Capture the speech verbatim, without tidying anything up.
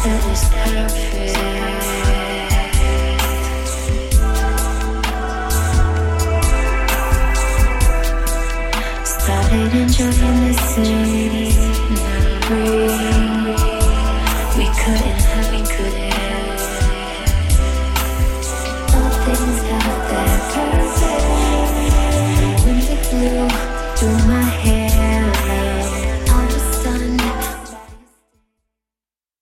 that was perfect. Started enjoying the city, now I'm breathing.